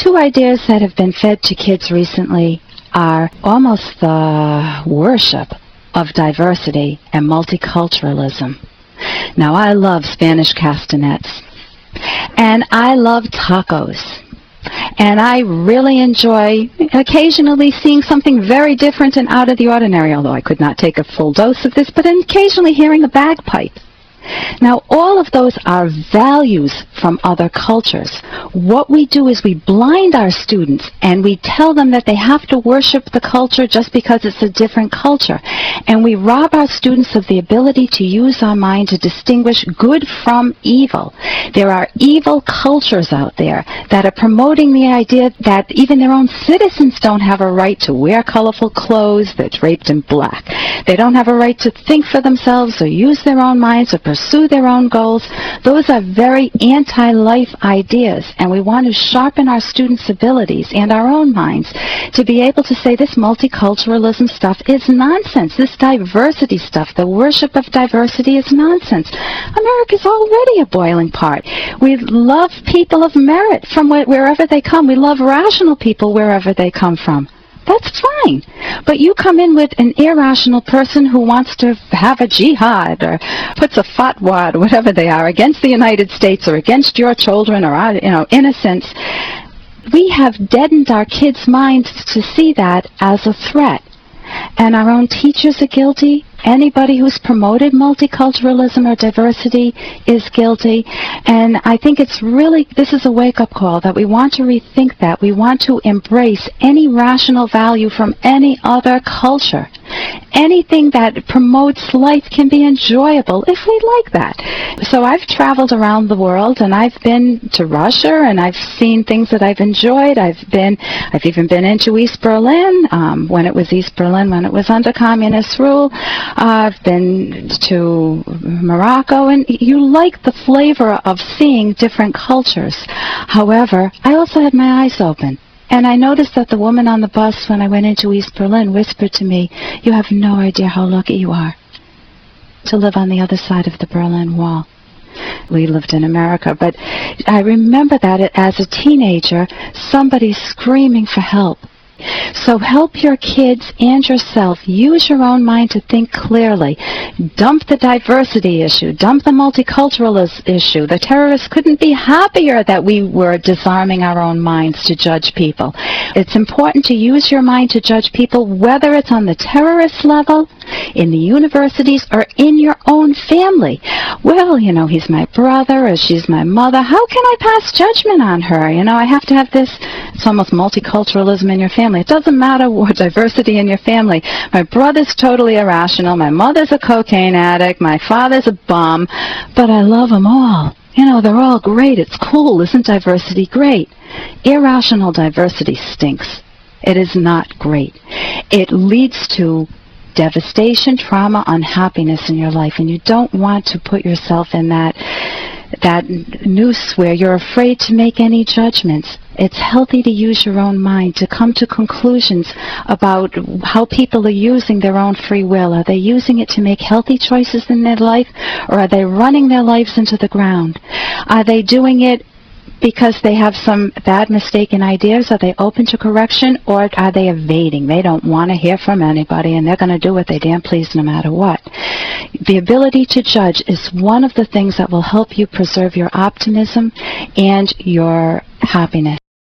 two ideas that have been fed to kids recently are almost the worship of diversity and multiculturalism. Now, I love Spanish castanets, and I love tacos, and I really enjoy occasionally seeing something very different and out of the ordinary, although I could not take a full dose of this, but occasionally hearing a bagpipe. Now, all of those are values from other cultures. What we do is we blind our students and we tell them that they have to worship the culture just because it's a different culture. And we rob our students of the ability to use our mind to distinguish good from evil. There are evil cultures out there that are promoting the idea that even their own citizens don't have a right to wear colorful clothes, they're draped in black. They don't have a right to think for themselves or use their own minds or pursue their own goals. Those are very anti-life ideas, and we want to sharpen our students' abilities and our own minds to be able to say this multiculturalism stuff is nonsense. This diversity stuff, the worship of diversity, is nonsense. America's already a boiling pot. We love people of merit from wherever they come. We love rational people wherever they come from. That's fine. But you come in with an irrational person who wants to have a jihad or puts a fatwa or whatever they are against the United States or against your children or, innocence. We have deadened our kids' minds to see that as a threat. And our own teachers are guilty. Anybody who's promoted multiculturalism or diversity is guilty. And I think this is a wake-up call that we want to rethink that. We want to embrace any rational value from any other culture. Anything that promotes life can be enjoyable if we like that. So I've traveled around the world, and I've been to Russia, and I've seen things that I've enjoyed. I've even been into East Berlin, when it was East Berlin, when it was under communist rule. I've been to Morocco, and you like the flavor of seeing different cultures. However, I also had my eyes open. And I noticed that the woman on the bus when I went into East Berlin whispered to me, "You have no idea how lucky you are to live on the other side of the Berlin Wall." We lived in America, but I remember that as a teenager, somebody screaming for help. So help your kids and yourself. Use your own mind to think clearly. Dump the diversity issue. Dump the multiculturalist issue. The terrorists couldn't be happier that we were disarming our own minds to judge people. It's important to use your mind to judge people, whether it's on the terrorist level, in the universities, or in your own family. Well, he's my brother or she's my mother. How can I pass judgment on her? I have to have this. It's almost multiculturalism in your family. It doesn't matter what diversity in your family. My brother's totally irrational. My mother's a cocaine addict. My father's a bum. But I love them all. They're all great. It's cool. Isn't diversity great? Irrational diversity stinks. It is not great. It leads to devastation, trauma, unhappiness in your life, and you don't want to put yourself in that noose where you're afraid to make any judgments. It's healthy to use your own mind, to come to conclusions about how people are using their own free will. Are they using it to make healthy choices in their life, or are they running their lives into the ground? Are they doing it because they have some bad mistaken ideas? Are they open to correction, or are they evading? They don't want to hear from anybody, and they're going to do what they damn please no matter what. The ability to judge is one of the things that will help you preserve your optimism and your happiness.